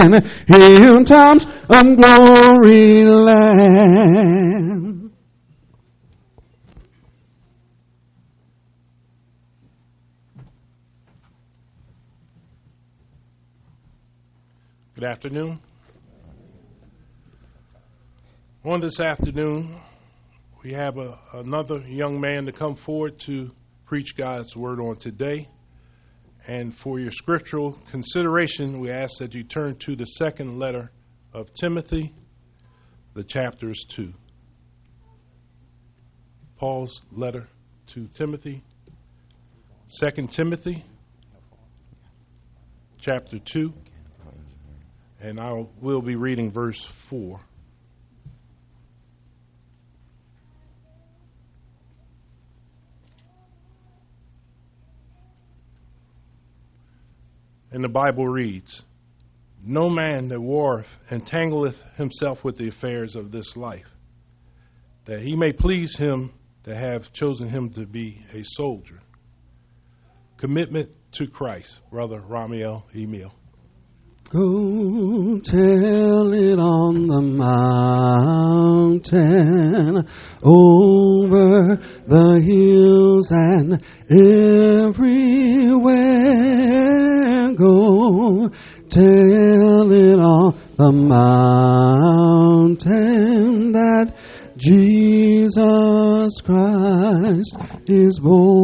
hilltops of glory land. Good afternoon. On this afternoon, we have another young man to come forward to preach God's word on today. And for your scriptural consideration, we ask that you turn to the second letter of Timothy, the chapter is 2. Paul's letter to Timothy, 2 Timothy, chapter 2. And I will be reading verse 4. And the Bible reads, "No man that warreth entangleth himself with the affairs of this life, that he may please him that have chosen him to be a soldier." Commitment to Christ, Brother Ramiel Emil. Go tell it on the mountain, over the hills and everywhere. Go tell it on the mountain that Jesus Christ is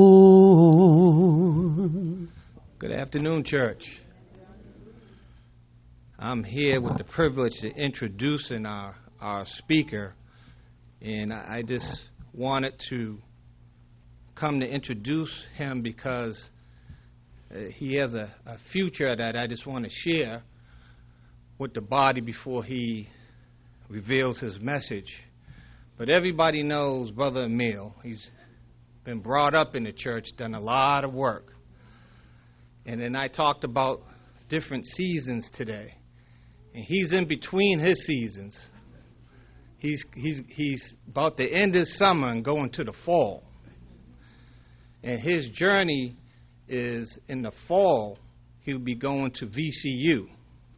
born. Good afternoon, church. I'm here with the privilege of introducing our speaker, and I just wanted to come to introduce him because he has a future that I just want to share with the body before he reveals his message. But everybody knows Brother Emil. He's been brought up in the church, done a lot of work. And then I talked about different seasons today. And he's in between his seasons. He's about to end his summer and go into the fall. And his journey is in the fall, he'll be going to VCU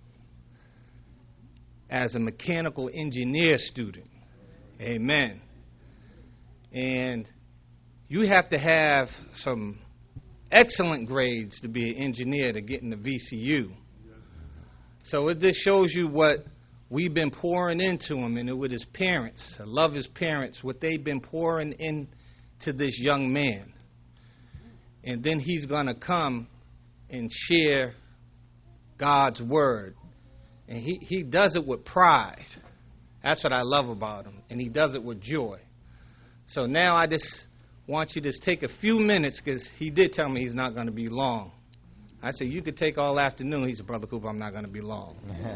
as a mechanical engineer student. Amen. And you have to have some excellent grades to be an engineer to get into VCU. So it just shows you what we've been pouring into him, and with his parents. I love his parents, what they've been pouring into this young man. And then he's going to come and share God's word. And he does it with pride. That's what I love about him. And he does it with joy. So now I just want you to just take a few minutes, because he did tell me he's not going to be long. I said, you could take all afternoon. He said, Brother Cooper, I'm not going to be long.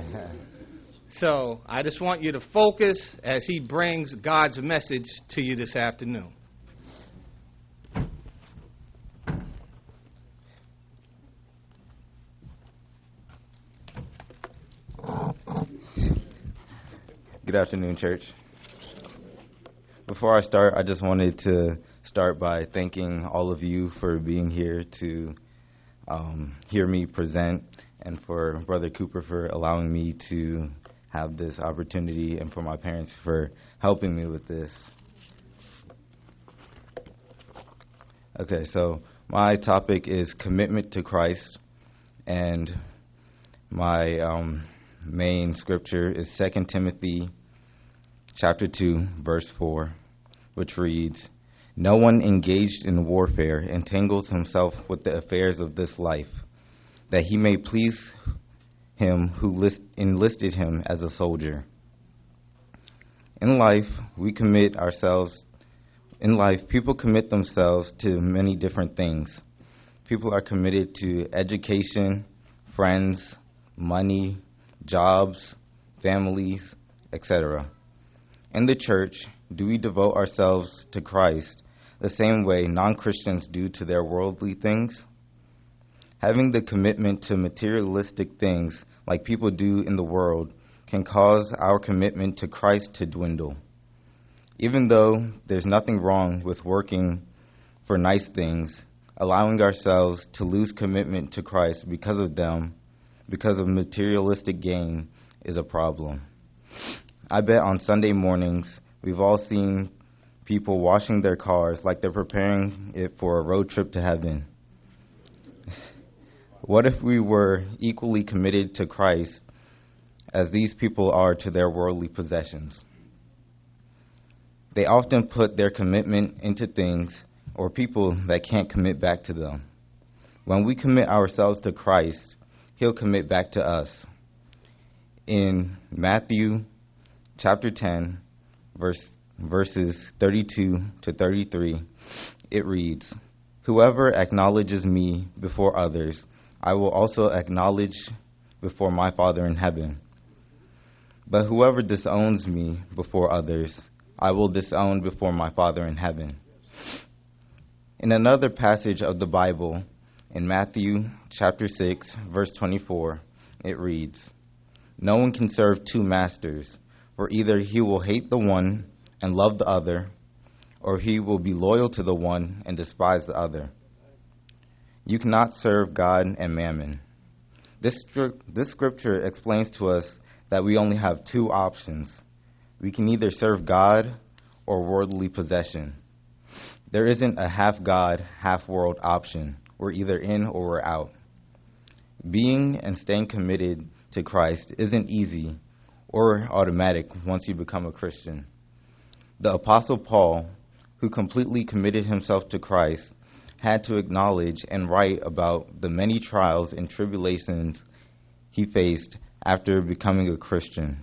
So I just want you to focus as he brings God's message to you this afternoon. Good afternoon, church. Before I start, I just wanted to start by thanking all of you for being here to hear me present, and for Brother Cooper for allowing me to have this opportunity, and for my parents for helping me with this. Okay, so my topic is commitment to Christ, and my main scripture is 2 Timothy chapter 2, verse 4, which reads, "No one engaged in warfare entangles himself with the affairs of this life, that he may please him who enlisted him as a soldier." In life, people commit themselves to many different things. People are committed to education, friends, money, jobs, families, etc. In the church, do we devote ourselves to Christ the same way non-Christians do to their worldly things? Having the commitment to materialistic things like people do in the world can cause our commitment to Christ to dwindle. Even though there's nothing wrong with working for nice things, allowing ourselves to lose commitment to Christ because of them because of materialistic gain is a problem. I bet on Sunday mornings we've all seen people washing their cars like they're preparing it for a road trip to heaven. What if we were equally committed to Christ as these people are to their worldly possessions? They often put their commitment into things or people that can't commit back to them. When we commit ourselves to Christ, He'll commit back to us. In Matthew chapter 10, verses 32 to 33, it reads, "Whoever acknowledges me before others, I will also acknowledge before my Father in heaven. But whoever disowns me before others, I will disown before my Father in heaven." In another passage of the Bible, in Matthew chapter 6, verse 24, it reads, "No one can serve two masters, for either he will hate the one and love the other, or he will be loyal to the one and despise the other. You cannot serve God and mammon." This scripture explains to us that we only have two options. We can either serve God or worldly possession. There isn't a half-God, half-world option. We're either in or we're out. Being and staying committed to Christ isn't easy or automatic once you become a Christian. The Apostle Paul, who completely committed himself to Christ, had to acknowledge and write about the many trials and tribulations he faced after becoming a Christian.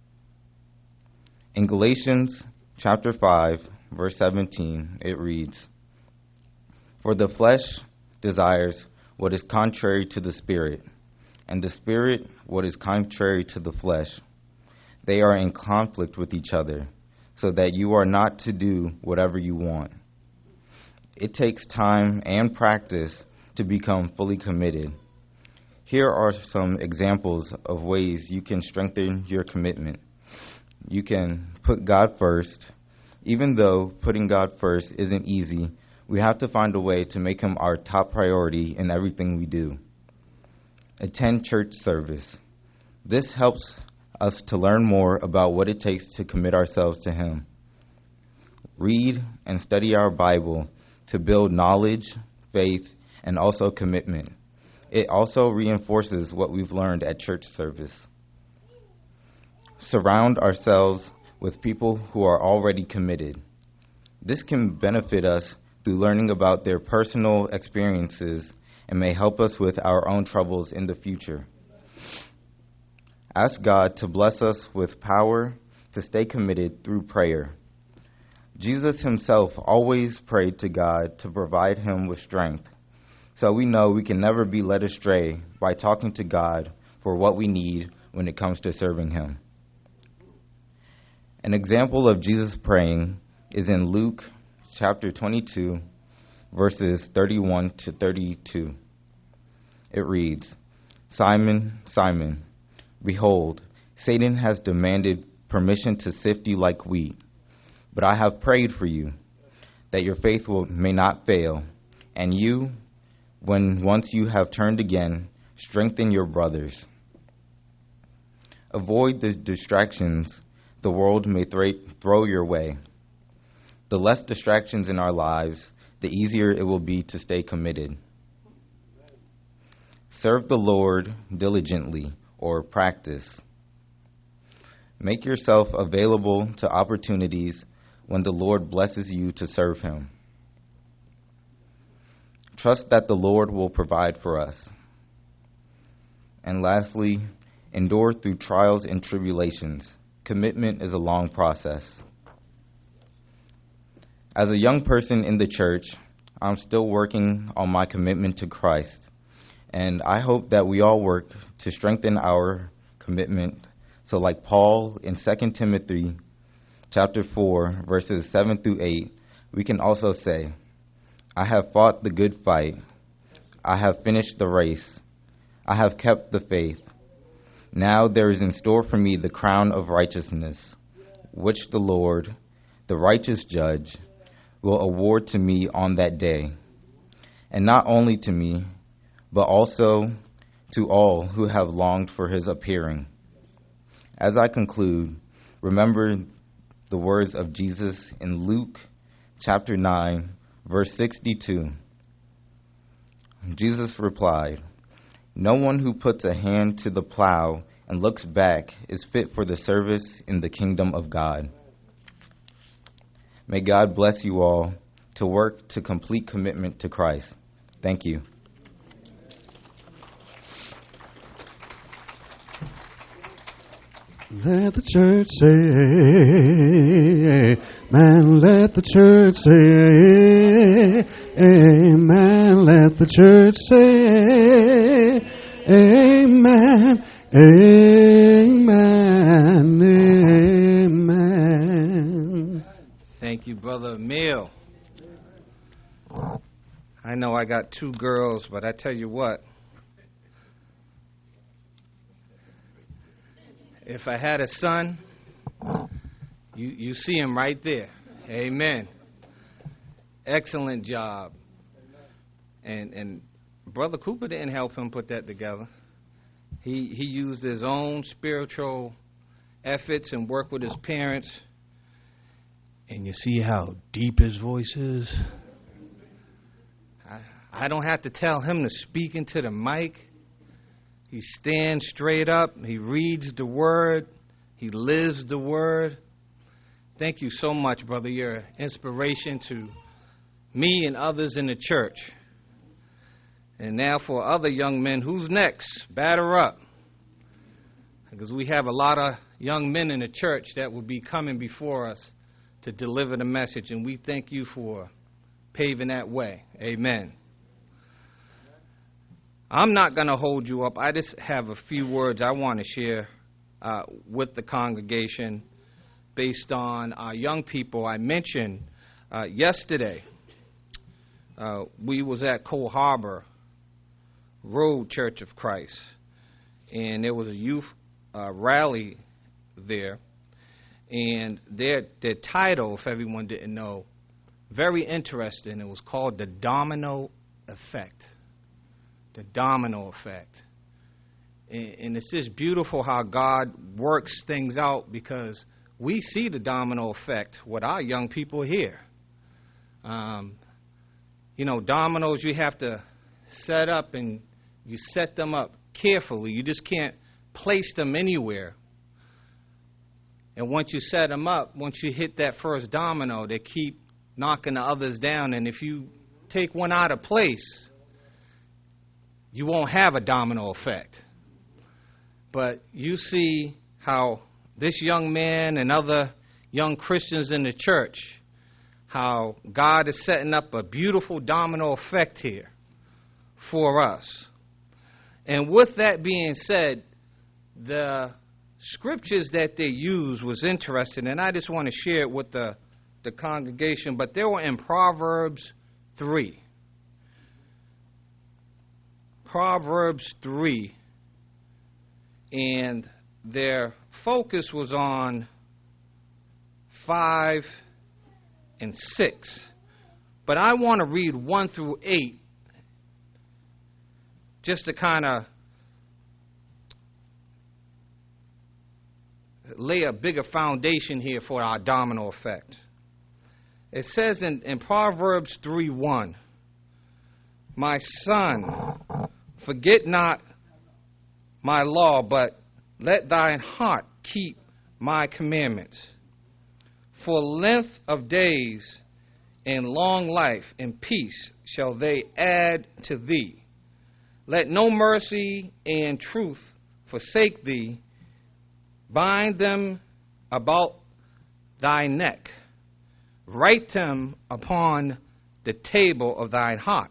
In Galatians chapter 5, verse 17, it reads, "For the flesh desires what is contrary to the Spirit, and the Spirit what is contrary to the flesh. They are in conflict with each other, so that you are not to do whatever you want." It takes time and practice to become fully committed. Here are some examples of ways you can strengthen your commitment. You can put God first. Even though putting God first isn't easy, we have to find a way to make Him our top priority in everything we do. Attend church service. This helps us to learn more about what it takes to commit ourselves to Him. Read and study our Bible to build knowledge, faith, and also commitment. It also reinforces what we've learned at church service. Surround ourselves with people who are already committed. This can benefit us through learning about their personal experiences and may help us with our own troubles in the future. Ask God to bless us with power to stay committed through prayer. Jesus Himself always prayed to God to provide Him with strength. So we know we can never be led astray by talking to God for what we need when it comes to serving Him. An example of Jesus praying is in Luke chapter 22, verses 31 to 32. It reads, "Simon, Simon, behold, Satan has demanded permission to sift you like wheat, but I have prayed for you, that your faith may not fail, and you, when once you have turned again, strengthen your brothers." Avoid the distractions the world may throw your way. The less distractions in our lives, the easier it will be to stay committed. Serve the Lord diligently, or practice. Make yourself available to opportunities when the Lord blesses you to serve Him. Trust that the Lord will provide for us. And lastly, endure through trials and tribulations. Commitment is a long process. As a young person in the church, I'm still working on my commitment to Christ, and I hope that we all work to strengthen our commitment. So like Paul in 2 Timothy chapter 4, verses 7 through 8, we can also say, "I have fought the good fight. I have finished the race. I have kept the faith. Now there is in store for me the crown of righteousness, which the Lord, the righteous judge, will award to me on that day. And not only to me, but also to all who have longed for his appearing. As I conclude, remember the words of Jesus in Luke chapter 9, verse 62. Jesus replied, "No one who puts a hand to the plow and looks back is fit for the service in the kingdom of God." May God bless you all to work to complete commitment to Christ. Thank you. Let the church say amen. Let the church say amen. Let the church say amen. Amen. Amen. Thank you, Brother Emil. I know I got two girls, but I tell you what, if I had a son, you see him right there. Amen. Excellent job. And Brother Cooper didn't help him put that together. He used his own spiritual efforts and worked with his parents. And you see how deep his voice is? I don't have to tell him to speak into the mic. He stands straight up. He reads the word. He lives the word. Thank you so much, brother. You're an inspiration to me and others in the church. And now for other young men, who's next? Batter up. Because we have a lot of young men in the church that will be coming before us to deliver the message. And we thank you for paving that way. Amen. I'm not going to hold you up. I just have a few words I want to share with the congregation based on our young people. I mentioned yesterday we was at Cole Harbor Road Church of Christ, and there was a youth rally there, and their title, if everyone didn't know, very interesting. It was called The Domino Effect. The domino effect. And it's just beautiful how God works things out, because we see the domino effect with our young people here. Dominoes you have to set up, and you set them up carefully. You just can't place them anywhere. And once you set them up, once you hit that first domino, they keep knocking the others down. And if you take one out of place, you won't have a domino effect. But you see how this young man and other young Christians in the church, how God is setting up a beautiful domino effect here for us. And with that being said, the scriptures that they used was interesting, and I just want to share it with the congregation, but they were in Proverbs 3. Proverbs 3, and their focus was on 5 and 6. But I want to read 1 through 8 just to kind of lay a bigger foundation here for our domino effect. It says in Proverbs 3:1, "My son, forget not my law, but let thine heart keep my commandments. For length of days and long life and peace shall they add to thee. Let no mercy and truth forsake thee. Bind them about thy neck. Write them upon the table of thine heart,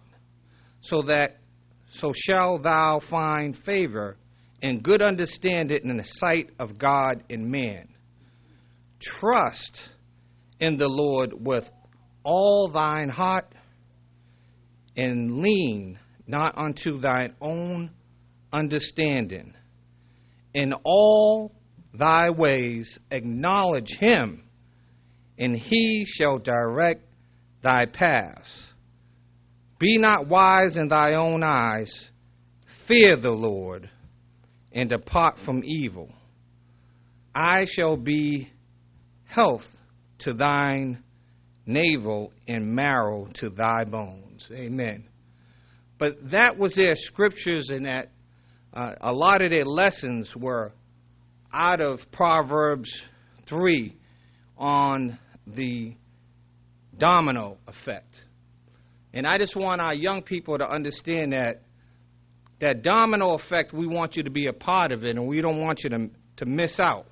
so shall thou find favor and good understanding in the sight of God and man. Trust in the Lord with all thine heart, and lean not unto thine own understanding. In all thy ways acknowledge him, and he shall direct thy paths. Be not wise in thy own eyes. fear the Lord and depart from evil. I shall be health to thine navel and marrow to thy bones. Amen. But that was their scriptures, and that a lot of their lessons were out of Proverbs 3 on the domino effect. And I just want our young people to understand that domino effect, we want you to be a part of it, and we don't want you to miss out.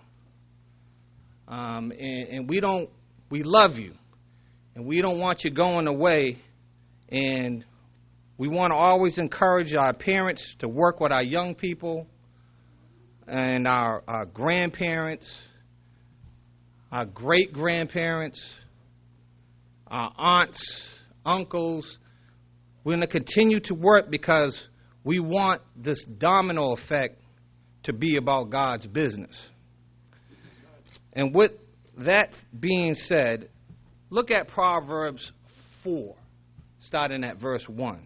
And we love you, and we don't want you going away. And we want to always encourage our parents to work with our young people and our grandparents, our great-grandparents, our aunts, uncles. We're going to continue to work because we want this domino effect to be about God's business. And with that being said, look at Proverbs 4, starting at verse 1.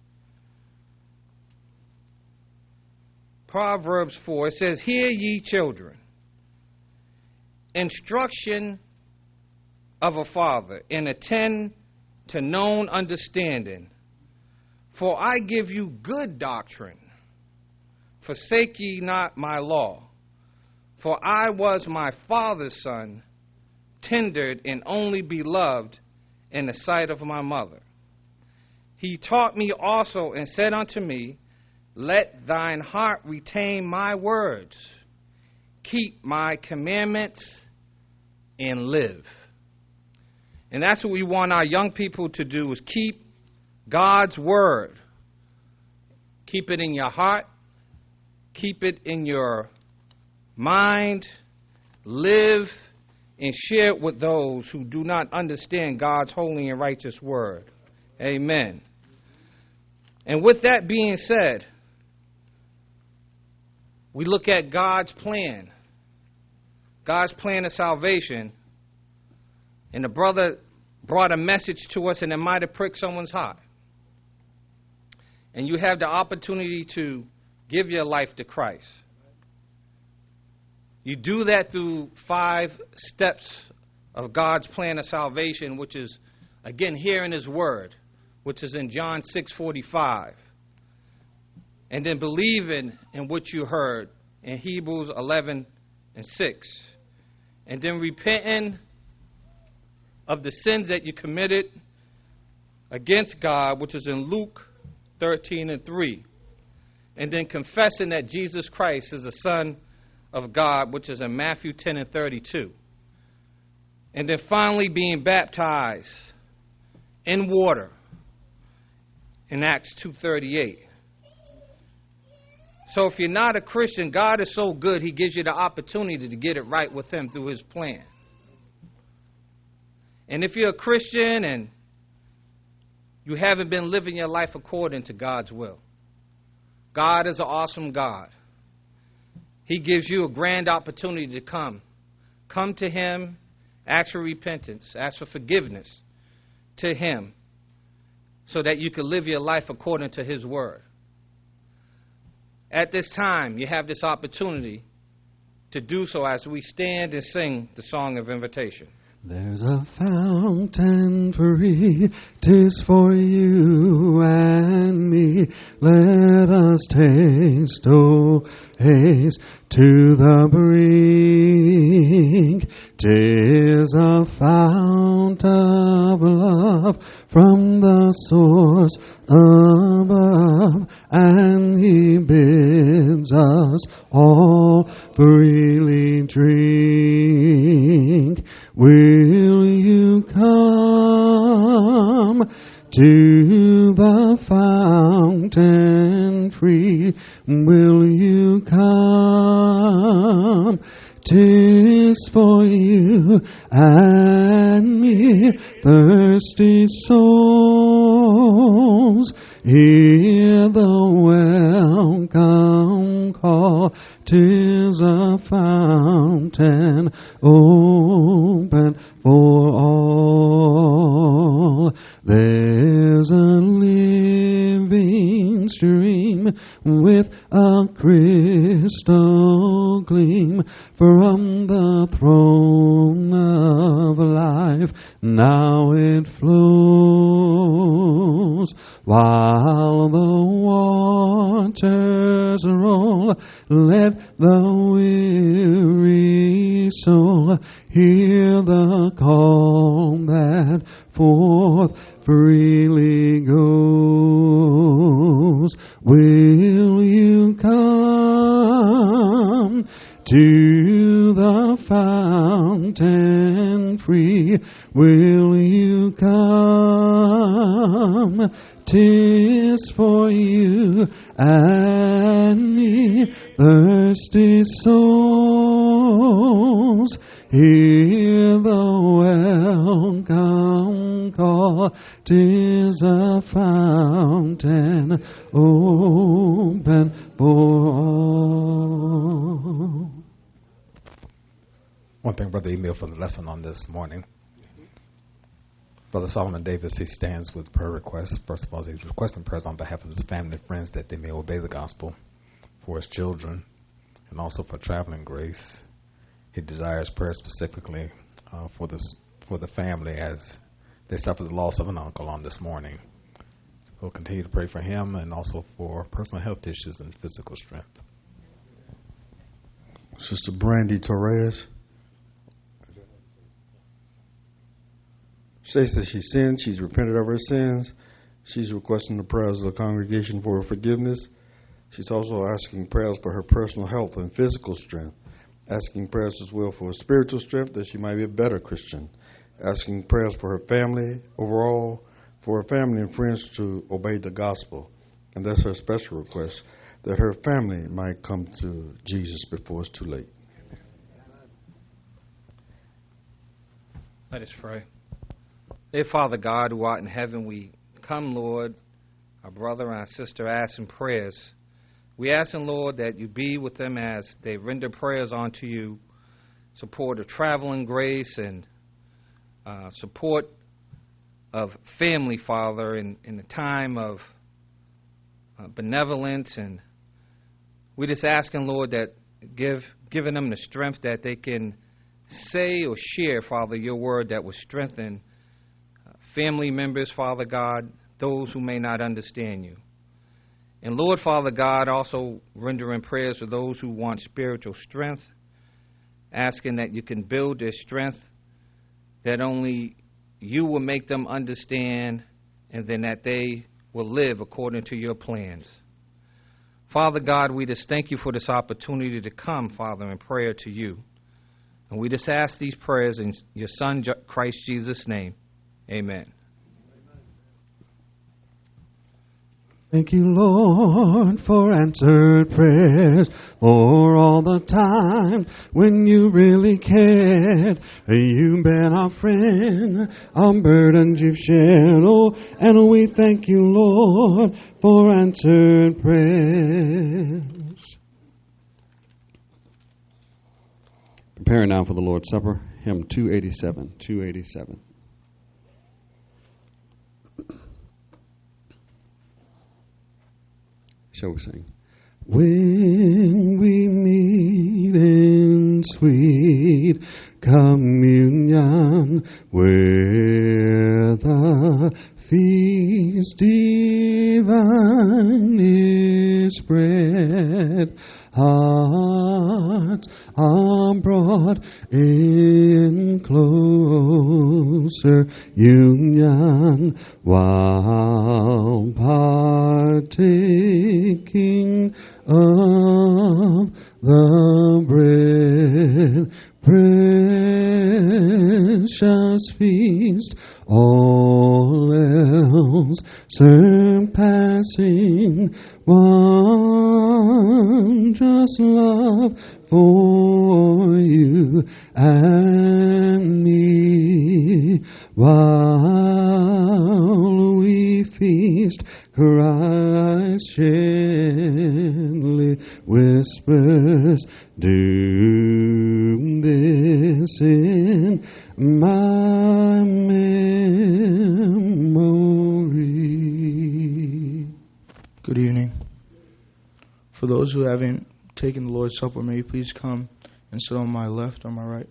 Proverbs 4, it says, Hear ye children, instruction of a father, and attend to known understanding. For I give you good doctrine. Forsake ye not my law. For I was my father's son, tendered and only beloved in the sight of my mother. He taught me also and said unto me, Let thine heart retain my words. Keep my commandments and live. And that's what we want our young people to do, is keep God's word. Keep it in your heart. Keep it in your mind. Live and share it with those who do not understand God's holy and righteous word. Amen. And with that being said, we look at God's plan of salvation. And the brother brought a message to us, and it might have pricked someone's heart. And you have the opportunity to give your life to Christ. You do that through 5 steps of God's plan of salvation, which is, again, here in His Word, which is in John 6:45. And then believing in what you heard in Hebrews 11:6. And then repenting of the sins that you committed against God, which is in Luke 13:3. And then confessing that Jesus Christ is the Son of God, which is in Matthew 10:32. And then finally being baptized in water in Acts 2:38. So if you're not a Christian, God is so good, He gives you the opportunity to get it right with Him through His plan. And if you're a Christian and you haven't been living your life according to God's will, God is an awesome God. He gives you a grand opportunity to come. Come to Him, ask for repentance, ask for forgiveness to Him, so that you can live your life according to His word. At this time, you have this opportunity to do so as we stand and sing the song of invitation. There's a fountain free, 'tis for you and me. Let us taste, oh, haste to the brink. 'Tis a fount of love from the source above, and He bids us all freely drink. Will you come to the fountain free? Will you come? 'Tis for you and me, thirsty souls. Hear the welcome call. 'Tis a fountain open for all. There's a living stream with a crystal gleam from the throne of life. Now it flows while the waters roll. Let the weary soul hear the call that forth freely goes. Will you come to the fountain free? Will you come? 'Tis for you and me, thirsty souls. Hear the welcome call. 'Tis a fountain open for all. One thing, Brother Emil, for the lesson on this morning. Brother Solomon Davis, he stands with prayer requests. First of all, he's requesting prayers on behalf of his family and friends that they may obey the gospel, for his children, and also for traveling grace. He desires prayer specifically for the family as they suffer the loss of an uncle on this morning. So we'll continue to pray for him and also for personal health issues and physical strength. Sister Brandy Torres states that she sinned. She's repented of her sins. She's requesting the prayers of the congregation for her forgiveness. She's also asking prayers for her personal health and physical strength. Asking prayers as well for her spiritual strength, that she might be a better Christian. Asking prayers for her family overall, for her family and friends to obey the gospel. And that's her special request, that her family might come to Jesus before it's too late. Let us pray. Dear Father God, who art in heaven, we come, Lord, our brother and our sister asking prayers. We ask, Lord, that you be with them as they render prayers unto you, support of traveling grace and support of family, Father, in the time of benevolence. And we just asking, Lord, that giving them the strength that they can say or share, Father, your word that will strengthen family members, Father God, those who may not understand you. And Lord, Father God, also rendering prayers for those who want spiritual strength, asking that you can build their strength, that only you will make them understand, and then that they will live according to your plans. Father God, we just thank you for this opportunity to come, Father, in prayer to you. And we just ask these prayers in your Son, Christ Jesus' name. Amen. Thank you, Lord, for answered prayers, for all the time when you really cared. You've been our friend, our burdens you've shared. Oh, and we thank you, Lord, for answered prayers. Preparing now for the Lord's Supper, hymn 287, 287. Shall we sing? When we meet in sweet communion, where the feast divine is spread, hearts are brought in closer union, while partaking of the bread. Precious feast, all else surpassing, wondrous love for you and me. While we feast, Christ gently whispers, do this in my memory. Good evening. Those who haven't taken the Lord's Supper, may you please come and sit on my left or my right.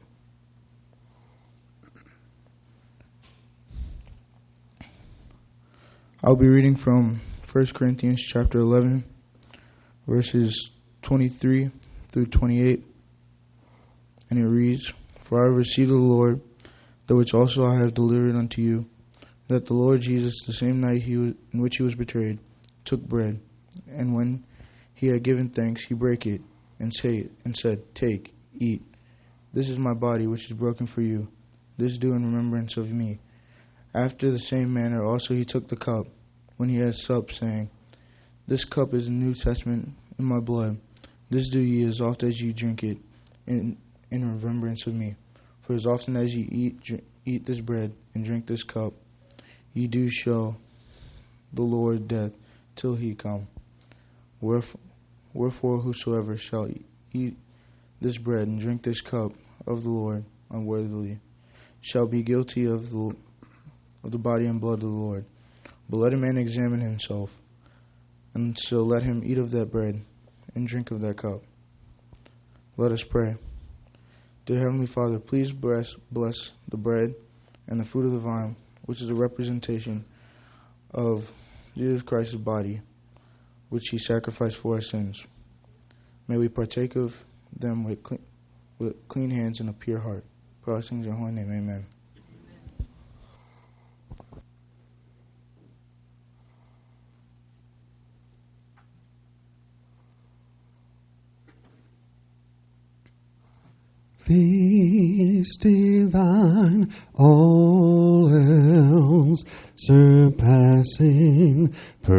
I'll be reading from 1 Corinthians chapter 11, verses 23 through 28. And it reads, For I have received of the Lord, that which also I have delivered unto you, that the Lord Jesus, the same night in which he was betrayed, took bread. And when he had given thanks, he brake it, and said, Take, eat. This is my body, which is broken for you. This do in remembrance of me. After the same manner also he took the cup, when he had supped, saying, This cup is the New Testament in my blood. This do ye as oft as ye drink it, in remembrance of me. For as often as ye eat this bread, and drink this cup, ye do show the Lord death till he come. Wherefore whosoever shall eat this bread and drink this cup of the Lord unworthily shall be guilty of the body and blood of the Lord. But let a man examine himself, and so let him eat of that bread and drink of that cup. Let us pray. Dear Heavenly Father, please bless the bread and the fruit of the vine, which is a representation of Jesus Christ's body, which he sacrificed for our sins. May we partake of them with clean hands and a pure heart. For our things in your holy name, amen. Feast divine, all else surpassing,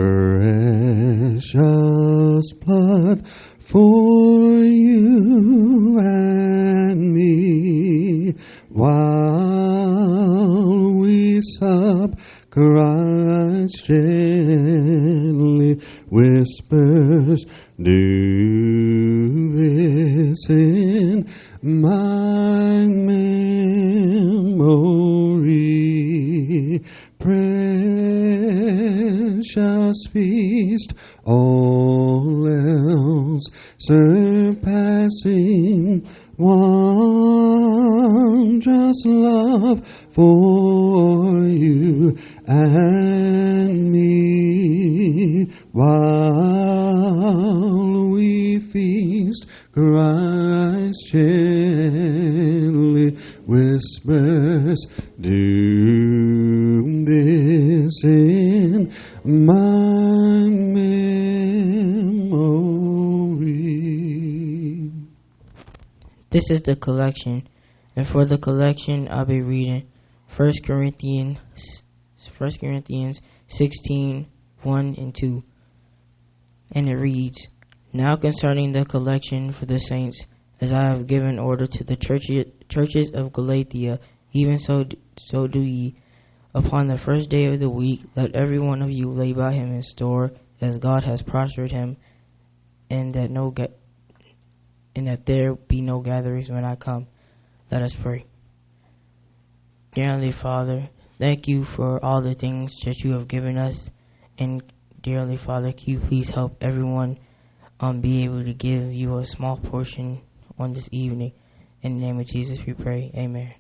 precious blood for you and me, while we sup, Christ gently whispers, do this in my memory. Precious feast, all else surpassing, wondrous love for you and me, while we feast, Christ gently whispers, do this in my memory. This is the collection, and for the collection I'll be reading 1 Corinthians 16, 1 and 2. And it reads, Now concerning the collection for the saints, as I have given order to the churches of Galatia, even so do ye. Upon the first day of the week, let every one of you lay by him in store, as God has prospered him, and that there be no gatherings when I come. Let us pray. Dear Heavenly Father, thank you for all the things that you have given us, and dear Heavenly Father, can you please help everyone be able to give you a small portion on this evening. In the name of Jesus we pray. Amen.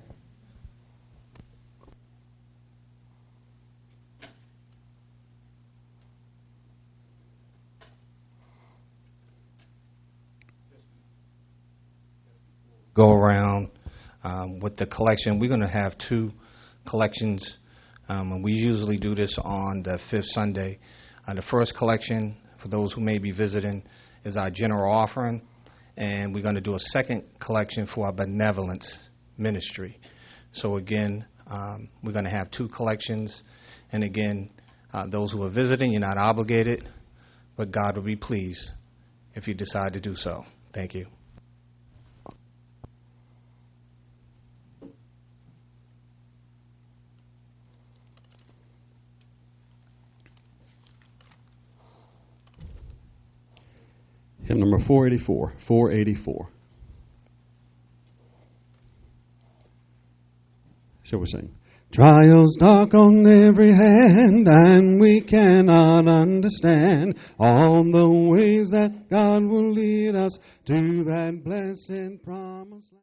Go around with the collection. We're going to have two collections, and we usually do this on the fifth Sunday. The first collection, for those who may be visiting, is our general offering, and we're going to do a second collection for our benevolence ministry. So again, we're going to have two collections, and again, those who are visiting, you're not obligated, but God will be pleased if you decide to do so. Thank you. Hymn number 484. 484. Shall we sing? Trials dark on every hand, and we cannot understand all the ways that God will lead us to that blessed promise.